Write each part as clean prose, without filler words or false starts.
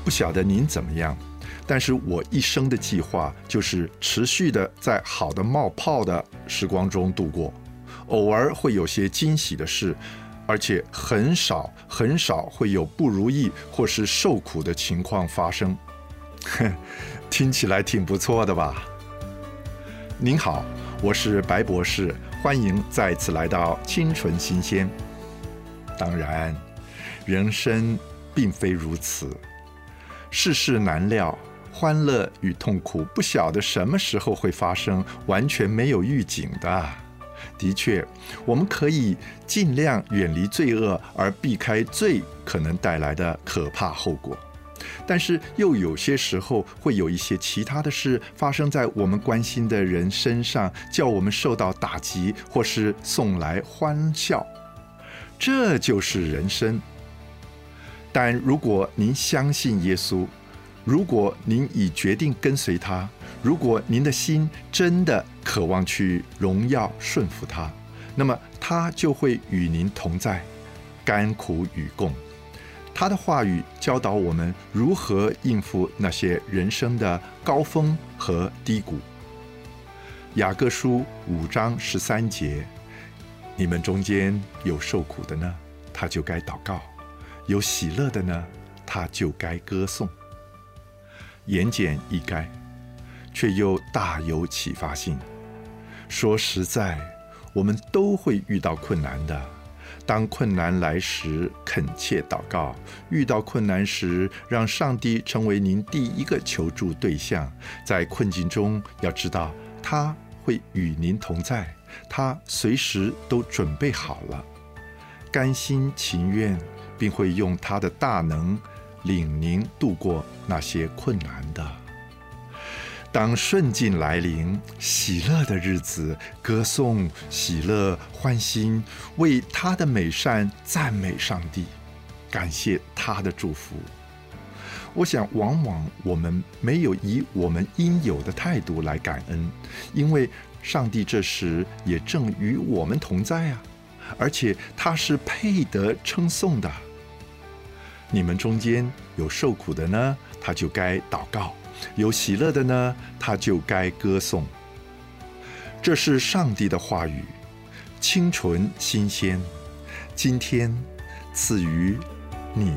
不晓得您怎么样，但是我一生的计划就是持续的在好的冒泡的时光中度过，偶尔会有些惊喜的事，而且很少会有不如意或是受苦的情况发生。听起来挺不错的吧？您好，我是白博士，欢迎再次来到清纯新鲜。当然，人生并非如此，世事难料，欢乐与痛苦不晓得什么时候会发生，完全没有预警的。的确，我们可以尽量远离罪恶，而避开罪可能带来的可怕后果。但是又有些时候会有一些其他的事发生在我们关心的人身上，叫我们受到打击，或是送来欢笑。这就是人生。但如果您相信耶稣，如果您已决定跟随他，如果您的心真的渴望去荣耀顺服他，那么他就会与您同在，甘苦与共。他的话语教导我们如何应付那些人生的高峰和低谷。雅各书5章13节，你们中间有受苦的呢，他就该祷告；有喜乐的呢，他就该歌颂。言简意赅，却又大有启发性。说实在，我们都会遇到困难的。当困难来时，恳切祷告；遇到困难时，让上帝成为您第一个求助对象。在困境中，要知道他会与您同在，他随时都准备好了，甘心情愿，并会用他的大能领您度过那些困难的。当顺境来临，喜乐的日子，歌颂、喜乐、欢欣，为他的美善赞美上帝，感谢他的祝福。我想往往我们没有以我们应有的态度来感恩，因为上帝这时也正与我们同在啊，而且他是配得称颂的。你们中间有受苦的呢，他就该祷告；有喜乐的呢，他就该歌颂。这是上帝的话语，清纯新鲜，今天赐予你。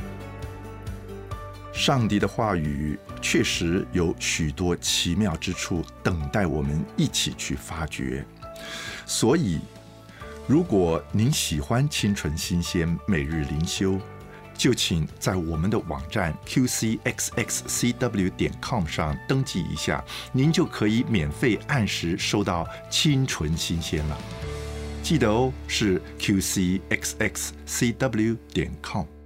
上帝的话语确实有许多奇妙之处，等待我们一起去发掘。所以，如果您喜欢清纯新鲜每日灵修，就请在我们的网站 qcxxcw.com 上登记一下，您就可以免费按时收到清纯新鲜了。记得哦，是 qcxxcw.com。